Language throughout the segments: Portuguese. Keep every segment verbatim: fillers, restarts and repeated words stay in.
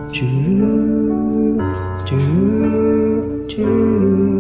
Tchu, tchu, tchu.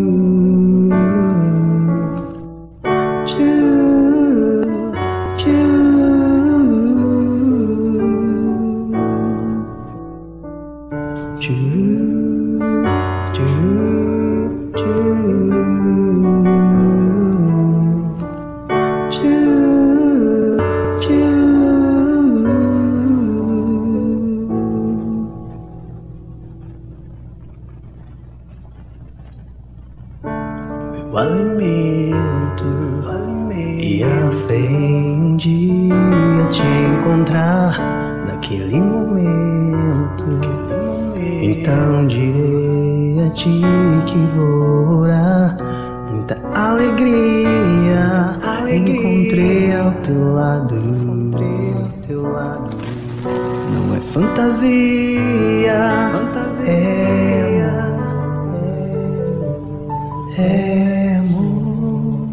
O alimento, alimento e a fé em dia te encontrar naquele momento. Então direi a ti que vou orar. Muita alegria, alegria encontrei ao teu lado, encontrei ao teu lado. Não é fantasia, fantasia é amor, é amor.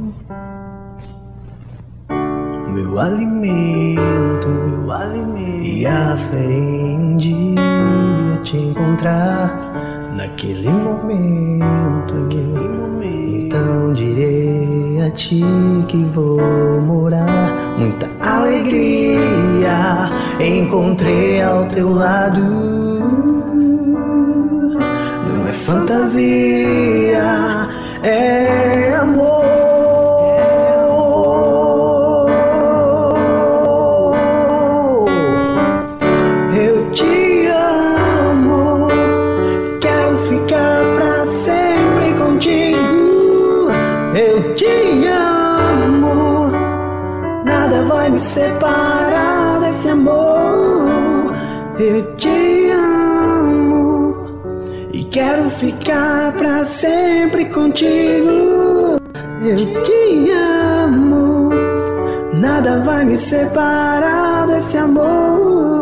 Meu alimento, meu alimento e a fé em dia te encontrar naquele momento, naquele momento. Então direi a ti que vou morar. Muita alegria encontrei ao teu lado. Não é fantasia, é amor. Eu te amo, quero ficar pra sempre contigo. Eu te amo, nada vai me separar desse amor. Eu te amo e quero ficar pra sempre contigo. Eu te amo, nada vai me separar desse amor.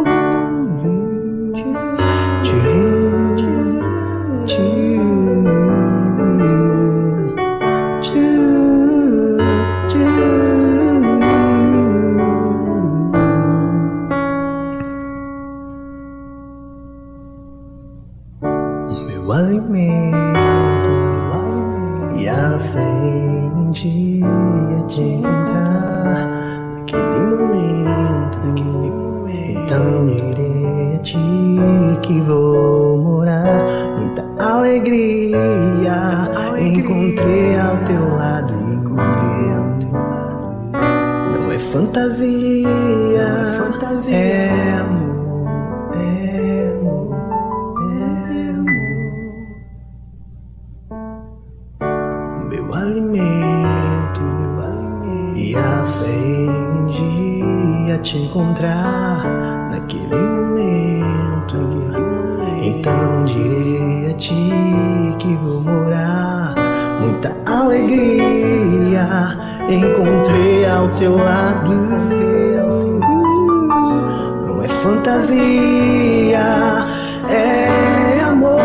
Meu alimento, meu alimento e a fé em dia te encontrar naquele momento, naquele momento. Então direi a ti que vou morar. Muita alegria, alegria encontrei ao teu lado, encontrei ao teu lado. Não é fantasia, não é fantasia, é amor, é amor. Meu alimento, meu alimento e a fé em dia te encontrar naquele momento, naquele momento. Então direi a ti que vou morar. Muita alegria encontrei ao teu lado. Não é fantasia, é amor.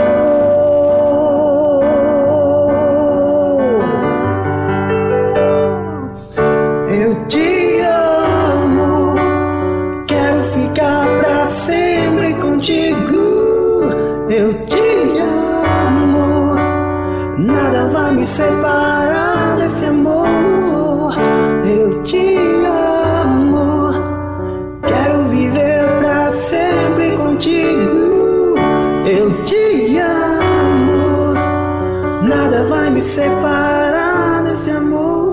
Eu te amo, quero ficar pra sempre contigo. Eu te amo, nada vai me separar desse amor. Eu te amo, quero viver pra sempre contigo. Eu te amo, nada vai me separar desse amor.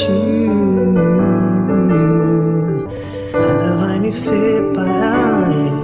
Nada vai me separar.